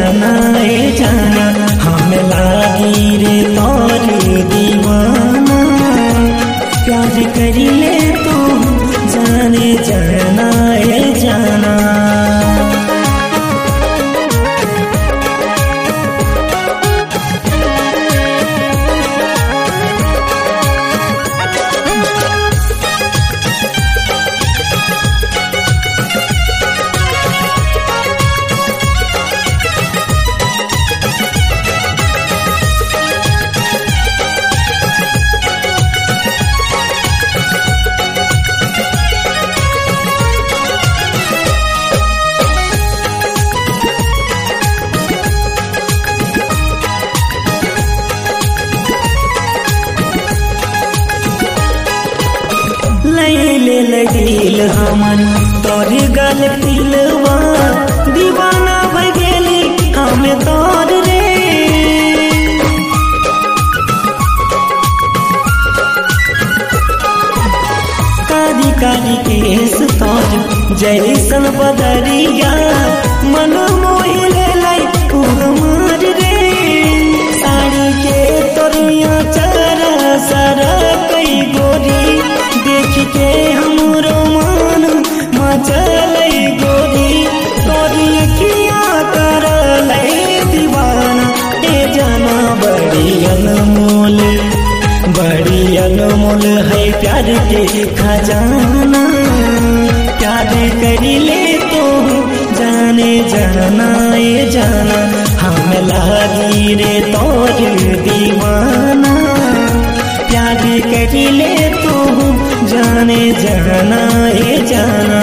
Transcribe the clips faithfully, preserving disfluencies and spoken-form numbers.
जाना ए जाना हम लागी रे तोर दीवाना प्यार करी ले तो जाने जाना ए जाना। लैले लगिल हमन तोर गल दिलवा दीवाना भई गेली हमें तोर रे। कारी कारी केस तोर जैसन बदरिया मन मोहिले लाई हमार रे। साड़ी के तोरिया चरा सरा कई गोरी देख के हमरो मन मचलई गोरी तोरी अखिया करलई दीवाना ए जाना बड़ी अनमोल बड़ी अनमोल है प्यार के खजाना प्यार करी ले तो जाने जाना ए जाना हम लागी रे तोर दीवाना प्यार करी ले तो जाने जाना ए जाना।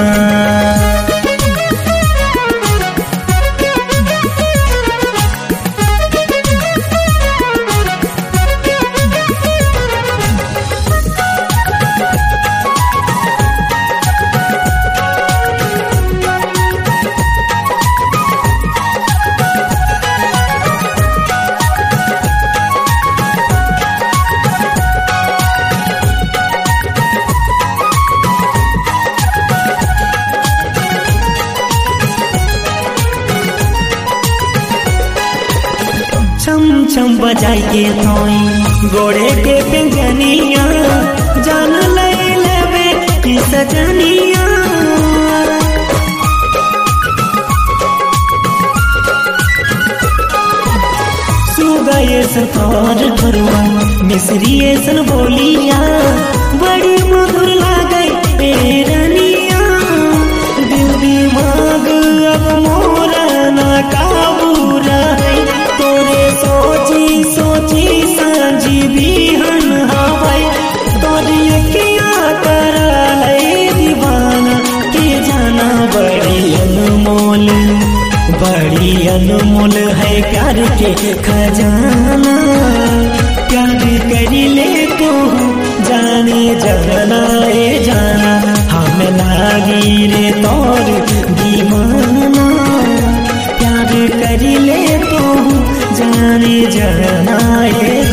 छम छम बजाई के थोई गोड़े के पिंजनिया जान लई लेवे की सजनिया। सुगाए सफार भरवा मिसरिए सन बोलिया बड़ी मधुर लागई ए रनिया। दिल दिमाग अब मोरा ना काबू रहे तोरे सोची सोची सांझी बिहन हवाई तोरी अखिया करलई दीवाना के जाना बड़ी अनमोल बड़ी अनमोल है प्यार के खजाना प्यार करी ले तो जाने जाना ए जाना हम लागी रे तोर दीवाना प्यार करी ले तो जाने जाना ए